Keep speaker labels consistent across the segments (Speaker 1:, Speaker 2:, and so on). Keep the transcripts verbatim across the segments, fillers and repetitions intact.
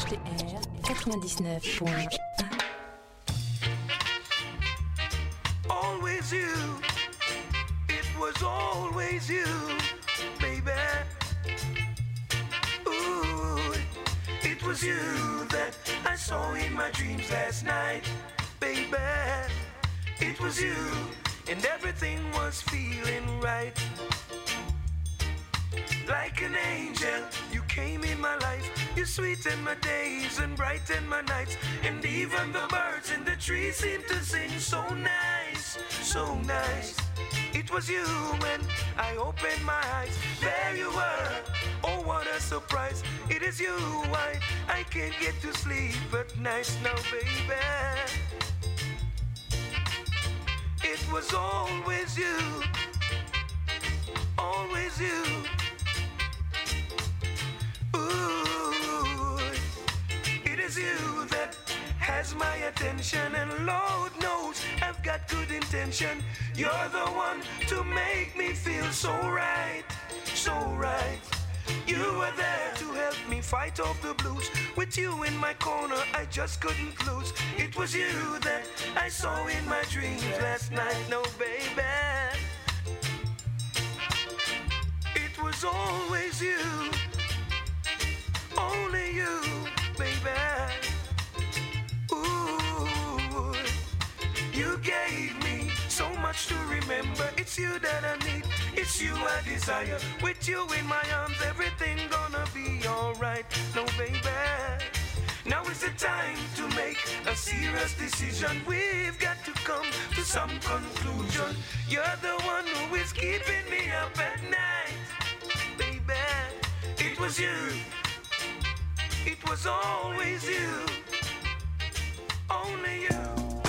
Speaker 1: H T R quatre-vingt-dix-neuf point un.
Speaker 2: Always you, it was always you, baby. Ooh, it was you that I saw in my dreams last night, baby. It was you, and everything was feeling right. Like an angel, you came in my life. You sweetened my days and brightened my nights. And even the birds in the trees seem to sing so nice, so nice. It was you when I opened my eyes. There you were, oh what a surprise. It is you why I can't get to sleep at night now, baby. It was always you, always you. Ooh, it is you that has my attention, and Lord knows I've got good intention. You're the one to make me feel so right, so right. You were there to help me fight off the blues. With you in my corner, I just couldn't lose. It was you that I saw in my dreams last night, no baby. It was always you, only you, baby. Ooh, you gave me so much to remember. It's you that I need, it's you I desire. With you in my arms, everything gonna be alright. No, baby. Now is the time to make a serious decision. We've got to come to some conclusion. You're the one who is keeping me up at night, baby. It was you. It was always you, only you.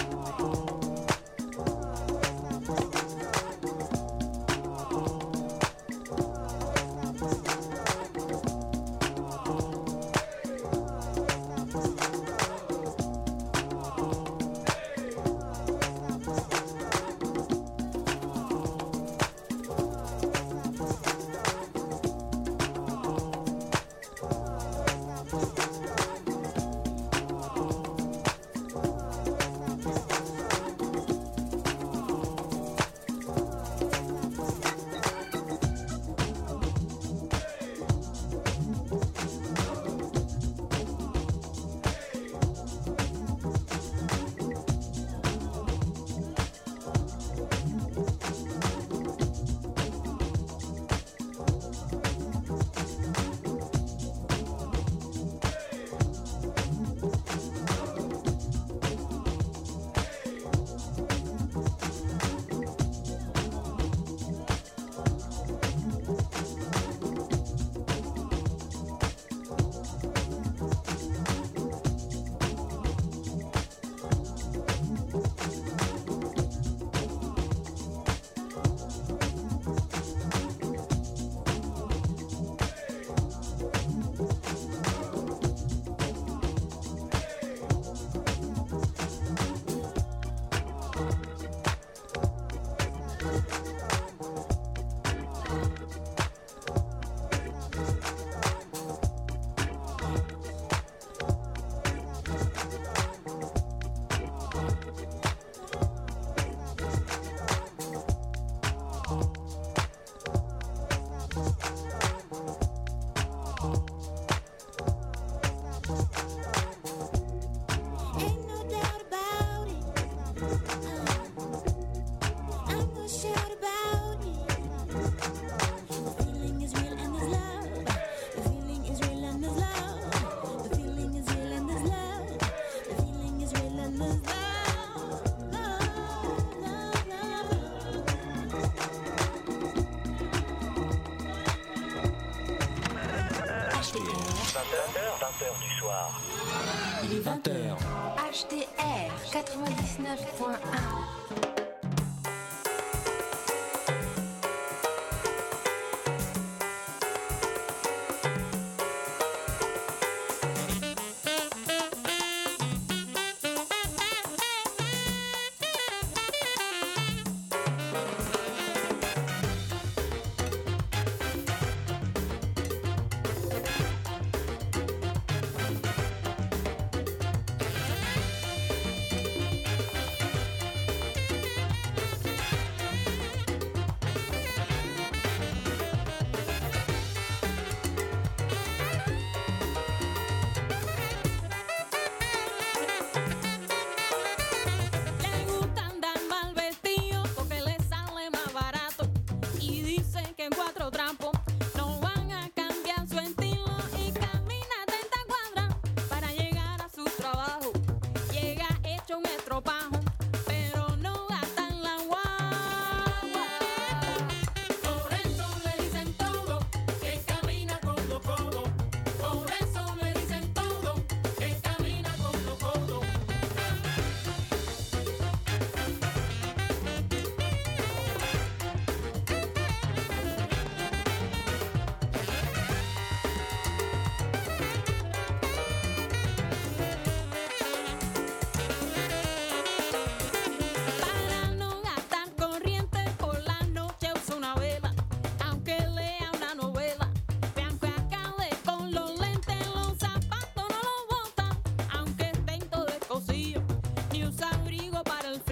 Speaker 3: vingt heures du soir.
Speaker 1: Il est vingt heures. H T R quatre-vingt-dix-neuf point un.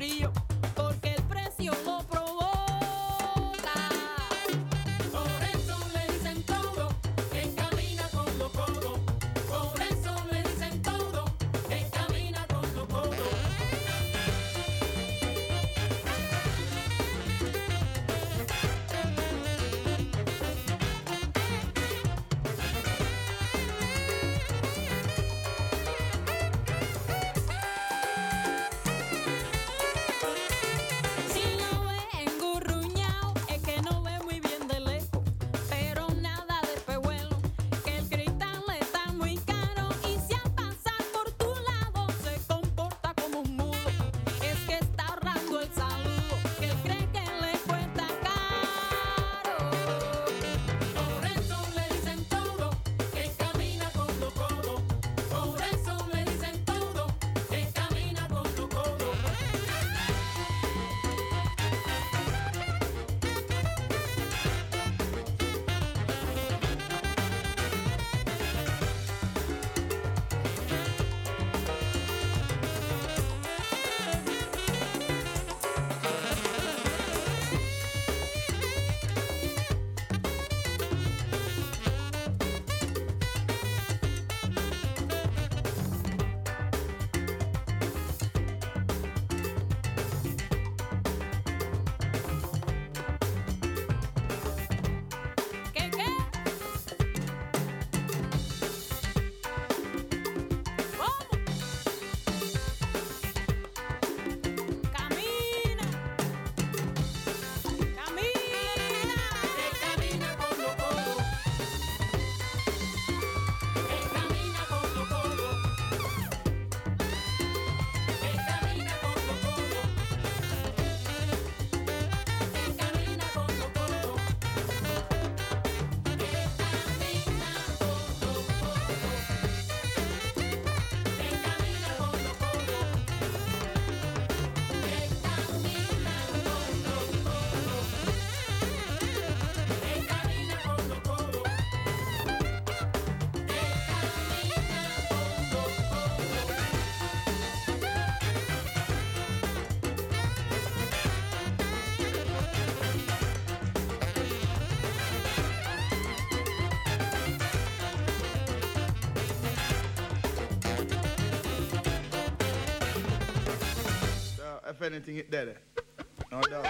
Speaker 4: frío, porque el precio lo provoca. Por eso le dicen todo, que camina con los codos. Por eso le dicen todo, que camina con los codos. Si lo ve engurruñao, es que no ve muy bien de lejos, pero nada de pehuelo, que el cristal está muy caro y si al pasar por tu lado se comporta como un mudo, es que está ahorrando el saludo, que él cree que le cuesta caro. Por eso le dicen todo, que camina con los codos. Por eso le dicen todo, que camina con los codos. ¿Qué qué? ¿Cómo? Camina. Camina. Que camina con los codos. Que camina con los codos. Que camina con los codos. Que camina con los codos.
Speaker 5: Uh, if anything, it dead. No doubt.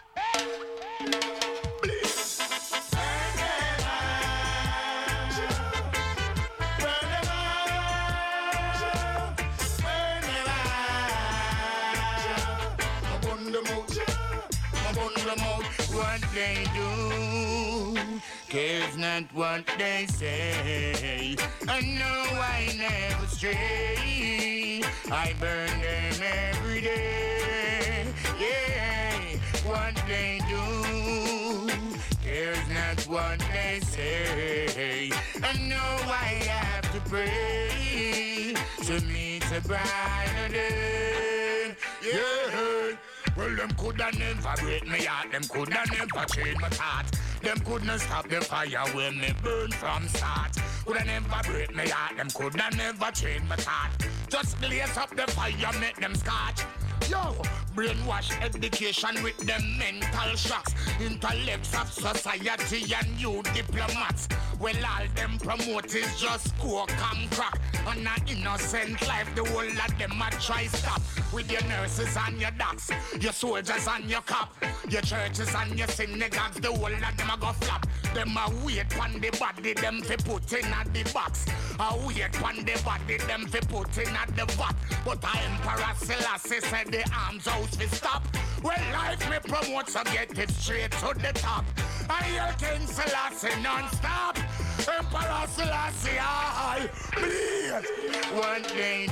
Speaker 6: What they do cares not what they say. I know I never stray. I burn them every day. Yeah, what they do cares not what they say. I know I have to pray to meet a brighter day. Yeah. Well, them coulda never break me heart, them coulda never change my thought. Them couldn't stop the fire when me burn from start. Coulda never break me heart, them coulda never change my thought. Just blaze up the fire, make them scotch. Yo, brainwash education with them mental shocks. Intellects of society and you diplomats. Well, all them promote is just coke and crack. On an innocent life, the whole of them a try stop. With your nurses and your docs, your soldiers and your cop, your churches and your synagogues, the whole of them a go flop. Them a wait on the body, them fi put in at the box. A wait on the body, them fi put in at the vat. But a Emperor Selassie said the arms house fi stop. Well, life me promote, so get it straight to the top. I hear King Selassie non-stop. Emperor Selassie, I bleed. What they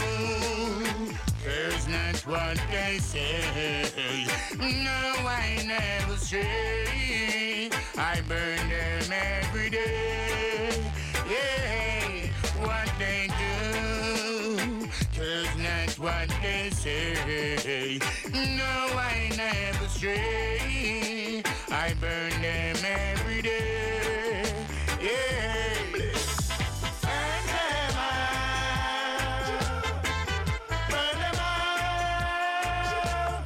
Speaker 6: do is not what they say. No, I never stray. I burn them every day. Yeah, what they do is not what they say. No, I never stray. I burn them every day. Yeah. Burn them out. Burn them out.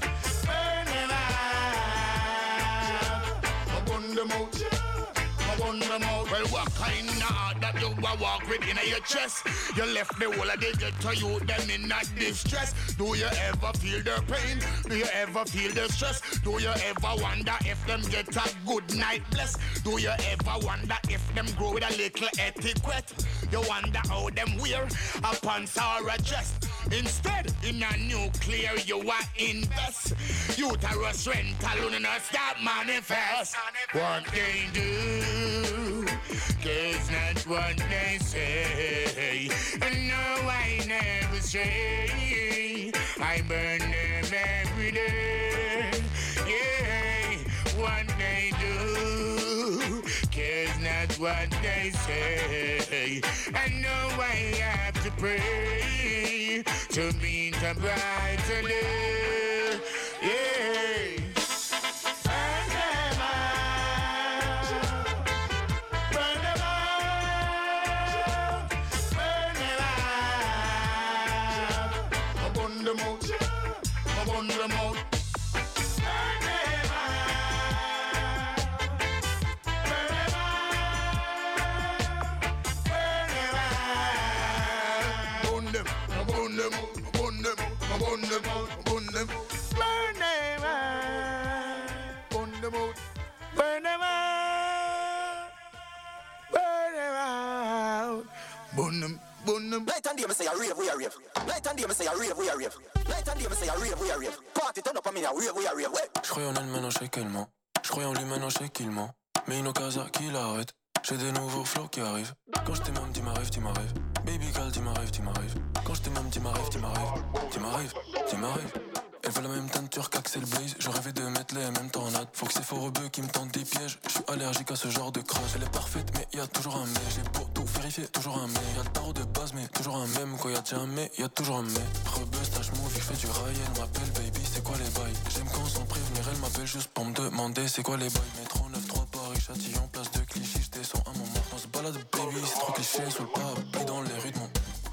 Speaker 6: a walk with in your chest. You left the whole of the ghetto you them in a distress. Do you ever feel their pain? Do you ever feel their stress? Do you ever wonder if them get a good night bless? Do you ever wonder if them grow with a little etiquette? You wonder how them wear a pants or a dress. Instead, in a nuclear you are invest. Uterus rental on a stop manifest. What they do is not what they say. And no, I never say. I burn them every day. Yeah, what they do is not what they say. And no, I have to pray to meet a brighter day. Yeah. Burn them out. Burn them out. Burn them out. I burn them out. I burn them out. Burn them out. Burn them out. Burn them out. Burn them. I burn them out. Burn them. I burn them out. Burn them. Burn them out. Burn them out. Burn them out. Burn them out. Burn them. Burn them.
Speaker 7: Night and day me say a rave, we a rave. Night and day me say a rave, we a rave. Night and day me say a rave, we a rave. Party turn up on me now, rave, we a rave.
Speaker 8: Je croyais en elle maintenant je sais qu'elle ment. Je croyais en lui maintenant je sais qu'il ment. Mais une occasion qui l'arrête. J'ai des nouveaux flots qui arrivent. Quand je t'aime, dis m'arrive, dis m'arrive. Baby girl, dis m'arrive, dis m'arrive. Quand je t'aime, dis m'arrive, dis m'arrive. Dis m'arrive, dis m'arrive. Elle veut la même teinture qu'Axel Blaze. Je rêvais de mettre les mêmes tornades. Faut que c'est faux rebeux qui me tentent des pièges. Je suis allergique à ce genre de crush. Elle est parfaite mais y a toujours un mais. J'ai beau tout vérifier, toujours un mais. Y'a le tarot de base mais toujours un même. Quand y'a déjà un mais, y'a toujours un mais. Rebeu, stage move, il fait du rail. Elle m'appelle baby, c'est quoi les bails? J'aime quand sans prévenir, elle m'appelle juste pour me demander c'est quoi les bails. Métro neuf trois Paris, Châtillon, place de Clichy. J'descends un moment, on se balade baby. C'est trop cliché sous le parapluie dans les rues de mon.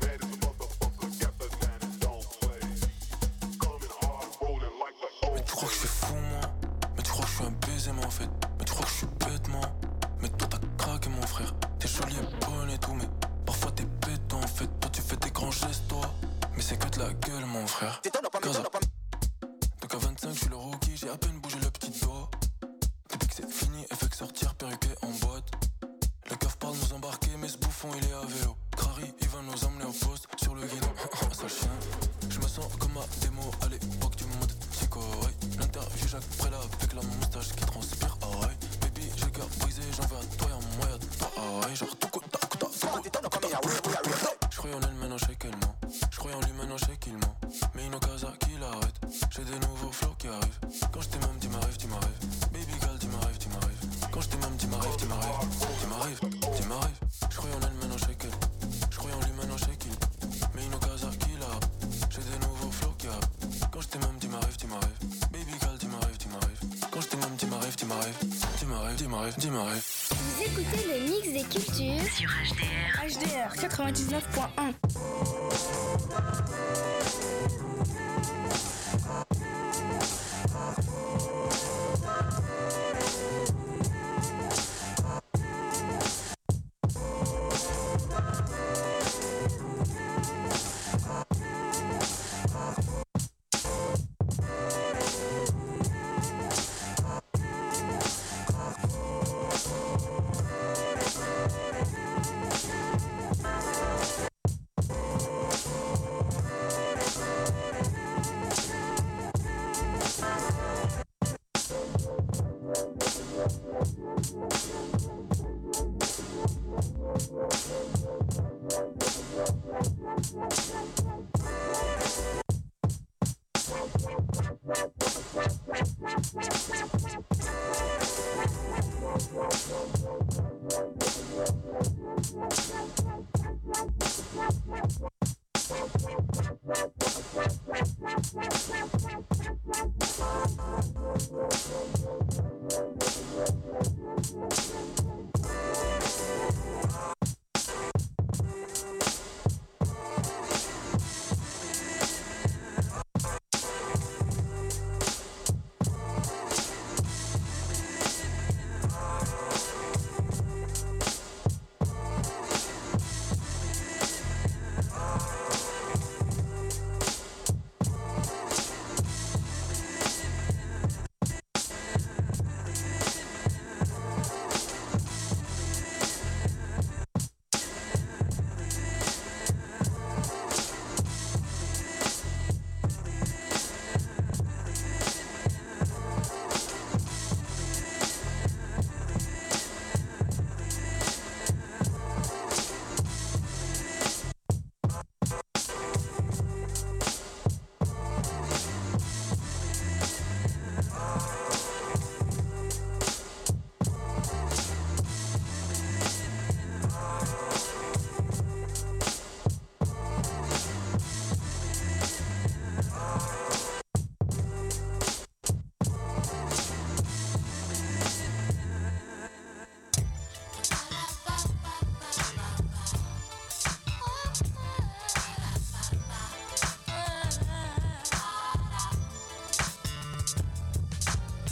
Speaker 8: Mais tu crois que je suis fou moi? Mais tu crois que je suis un baiser moi en fait? Mais tu crois que je suis bête moi? Mais toi t'as craqué mon frère. T'es joli et bonne et tout mais parfois t'es bête en fait. Toi tu fais des grands gestes toi. Mais c'est que de la gueule mon frère. Gaza. Donc à vingt-cinq je suis le rookie. J'ai à peine bougé le petit doigt. Depuis que c'est fini elle fait que sortir perruqué en boîte. Le keuf parle nous embarquer mais ce bouffon il est à vélo. Crary il va nous emmener au poste sur le guidon. Sale chien. Je me sens comme à démo à l'époque du mode psycho. Ouais. L'interview Jacques Préla avec la moustache qui transpire. Ah ouais. Baby j'ai cœur brisé j'en veux à toi y'a moyen de toi. Ah ouais. Genre tout coup tac tac. Je croyais en elle maintenant je sais qu'elle ment. Je croyais en lui maintenant je sais qu'il ment. Mais une occasion qui l'arrête. J'ai des nouveaux flots qui arrivent. Quand je t'aime dis m'arrive, dis m'arrive. Baby girl dis m'arrive, dis m'arrive. Quand je t'aime dis m'arrive, dis m'arrive. Dis m'arrive, dis m'arrive. Je croyais en elle maintenant je sais qu'elle. Je croyais en lui maintenant je sais qu'il. Mais une occasion qui l'arrête. J'ai des nouveaux flots qui arrivent. Quand je t'aime dis m'arrive, dis m'arrive. Baby girl dis m'arrive, dis m'arrive. Quand je t'aime dis m'arrive, dis m'arrive. Dis m'arrive, dis m'arrive, dis m'arrive.
Speaker 9: Vous écoutez le mix des cultures sur H D R. H D R quatre-vingt-dix-neuf point un.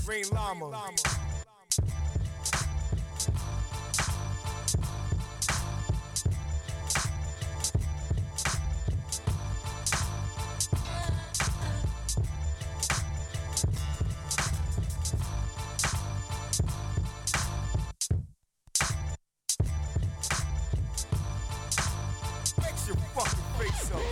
Speaker 10: Rain Llama. Fix your fucking face up.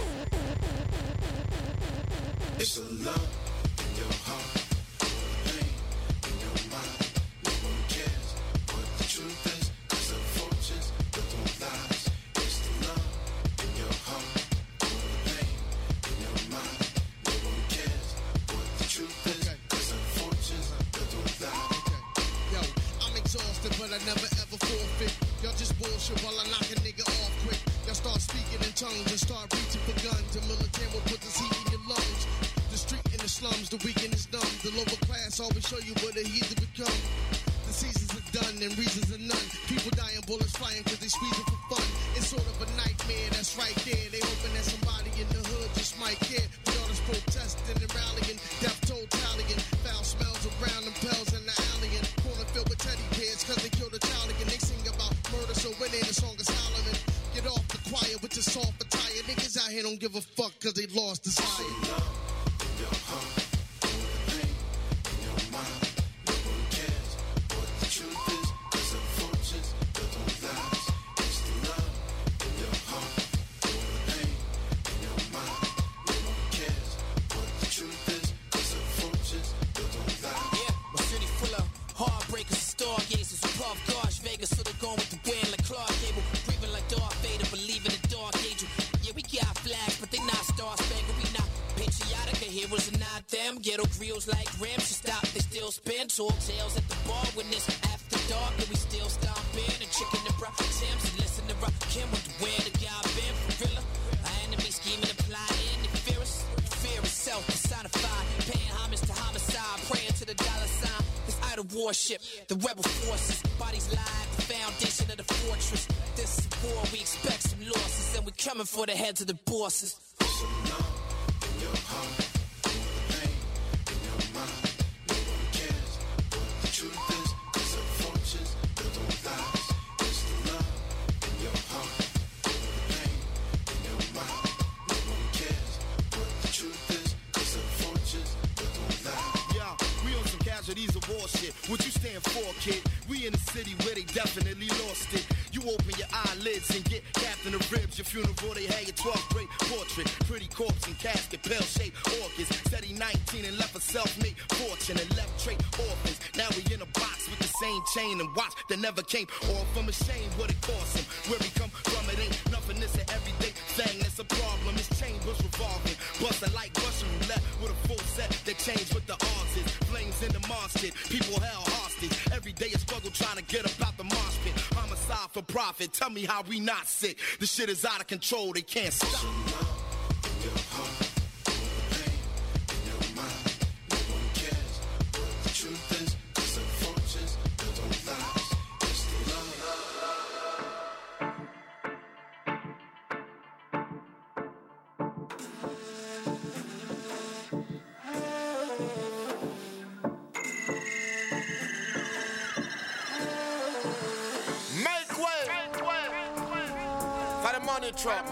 Speaker 11: It's a love in your heart, pain in your mind. No one cares what the truth is, 'cause the fortunes built on lies. It's the love in your heart, pain in your mind. No one cares what the truth is, 'cause the fortunes built on lies.
Speaker 12: Yo, I'm exhausted, but I never ever forfeit. Y'all just bullshit while I knock a nigga off quick. Y'all start speaking in tongues and start reaching for guns. The military will put this heat in your lungs. The street in the slums, the weak and it's dumb. The lower class always show you what the heat to become. The seasons are done and reasons are none. People dying, bullets flying cause they squeezing for fun. It's sort of a nightmare that's right there. They hoping that somebody in the hood just might care. But all this protesting and rallying, death toll tallying. Foul smells around them pills in the alley. And corner filled with teddy bears cause they killed a child again. They sing about murder so when they the song is hollering. Get off the choir with your soft attire. Niggas out here don't give a fuck cause they lost desire.
Speaker 11: Your heart, pain in your mind. No one cares what the truth is, 'cause the fortunes built on lies. It's the love in your heart, pain in your mind. No one cares what the truth is, 'cause the fortunes built on lies.
Speaker 13: Yeah, my city full of heartbreakers and stargazers who puff Gosh Vegas, so they're going with the wind like Clark Gable, breathing like Darth Vader, believing in Dark Angel. Yeah, we got flags, but they not Star Spangled. We not patriotic, our heroes are not them. Ghetto grills like rims, so stop, they still spin. Talk tales at the bar when it's after dark, and we still stomping. And chicken and bra, Sam's and listen to rock. Kim with the where the guy been for real. Our enemy scheming and plotting. They fear us, fear itself personified. Paying homage to homicide, praying to the dollar sign. This idol warship, the rebel forces, bodies live, the foundation of the fortress. This is war, we expect some losses, and we coming for the heads of the bosses.
Speaker 11: Your heart, pain in your mind. No one cares what the truth is, 'cause the fortunes built on lies. It's the love in your heart, pain in your mind. No one cares what the truth is, 'cause the fortunes built on lies.
Speaker 5: Yeah, we on some casualties of war shit. What you stand for, kid? We in the city where they definitely lost it. You open your eyelids and get capped in the ribs. Your funeral, they had your twelfth grade portrait. Pretty corpse and casket, pale-shaped orchids. Said he nineteen and left a self-made fortune and left trait orphans. Now we in a box with the same chain and watch that never came off from a shame what it cost him. Where we come from, it ain't nothing. It's an everyday thing that's a problem. His chain was revolving, busting like Russian roulette with a full set that changed with the odds is. Flames in the marsh pit, people held hostage. Every day a struggle trying to get up out the marsh pit. Homicide for profit, tell me how we not sick. The shit is out of control, they can't stop.
Speaker 11: Your heart, pain in your mind. No one cares what the truth is, 'cause the fortunes built on lies. It's the love.
Speaker 10: Make way, for the money truck.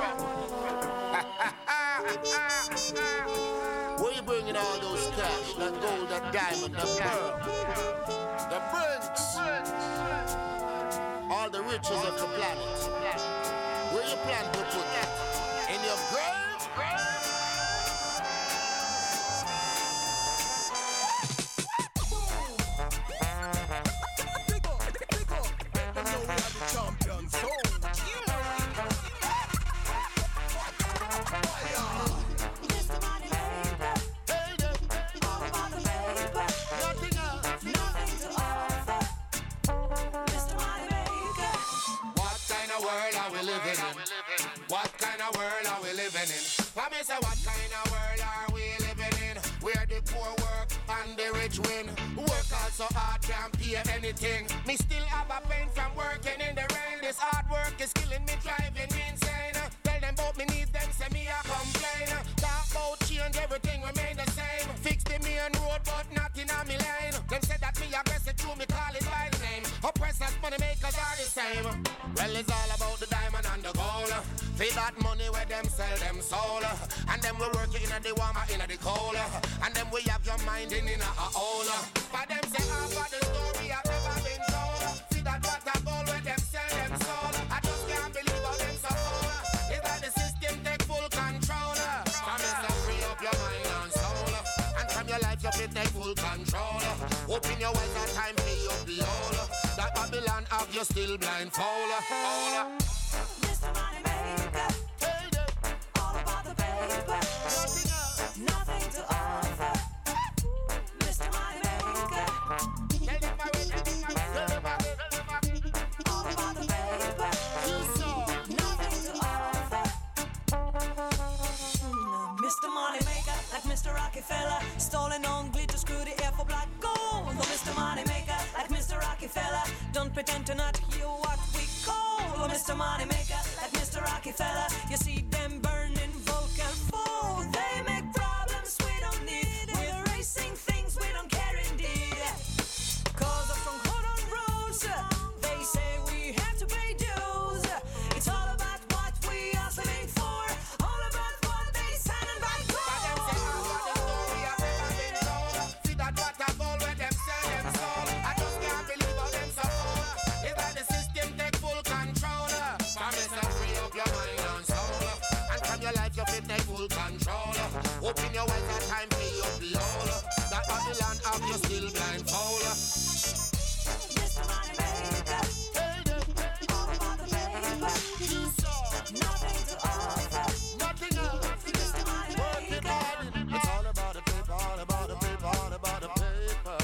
Speaker 10: Where you bringing all those cash? That gold, that diamond, that pearl, the bricks, all the riches of the planet. Where you plan to put that? In your grave? Champion soul.
Speaker 6: What kind of world are we living in? Let me say, what kind of world are we living in? Where the poor work and the rich win. Work also hard, can't pay anything. Me still have a pain from working in the rain. This hard work is killing me, driving me insane. Tell them about me needs, them say me a complain. Talk about change, everything remain the same. Fix the main road, but not in a me lane.
Speaker 10: me, I guess it true, me call it by the name. Oppressors, money makers are the same. Well, it's all about the diamond and the gold. Feed that money where them sell them soul. And then we work it in the warmer, in the cold. And then we have your mind in, in a hole. But them say half of the story have never been told. See that what a gold where them sell them soul. I just can't believe how them so old. It's like the system take full control. From it to free up your mind and soul. And from your life you fit take full control. Open your eyes and time pay up the whole. That Babylon have you still blindfold.
Speaker 14: Mister Money Maker, all about the paper, nothing to offer. Mister Money Maker, all about the paper, nothing to offer. Mister Money Maker, like Mister Rockefeller, stolen on glitter, screw the air for black gold. Oh, Mister Money Maker, like Mister Rockefeller, don't pretend to not hear what we call. Oh, Mister Money Maker, like Mister Rockefeller, you see them burning Vulcan full. They make problems we don't need. We're erasing things we don't care indeed. Cause of some code on rules, they say we have to pay dues. It's all about what we are living for, all about what they sign and buy for.
Speaker 10: See that what a gold where them sell them soul. I just can't believe how them so old. It's like the system take full control. From it to free up your mind and soul. And from your life you fit take full control. Open your eyes and time pay up the whole. That Babylon have you still blindfold.
Speaker 14: Mister Money Maker, all about the paper, nothing to offer.
Speaker 10: Nothing else.
Speaker 14: Mister Money Maker,
Speaker 10: it's all about the paper, all about the paper, all about the paper.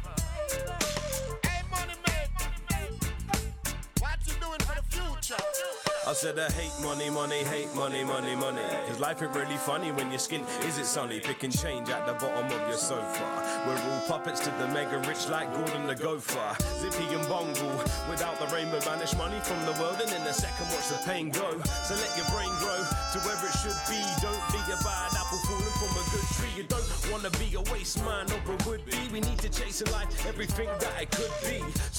Speaker 10: Hey, Money Maker, what you doing for the future?
Speaker 15: I said I hate money, money, hate money, money, money. Cause life ain't really funny when your skin is it sunny. Picking change at the bottom of your sofa. We're all puppets to the mega rich like Gordon the Gopher. Zippy and Bungle, without the rainbow banish money from the world. And in a second watch the pain go. So let your brain grow to where it should be. Don't be a bad apple falling from a good tree. You don't wanna be a waste man or a would be. We need to chase in life everything that it could be. So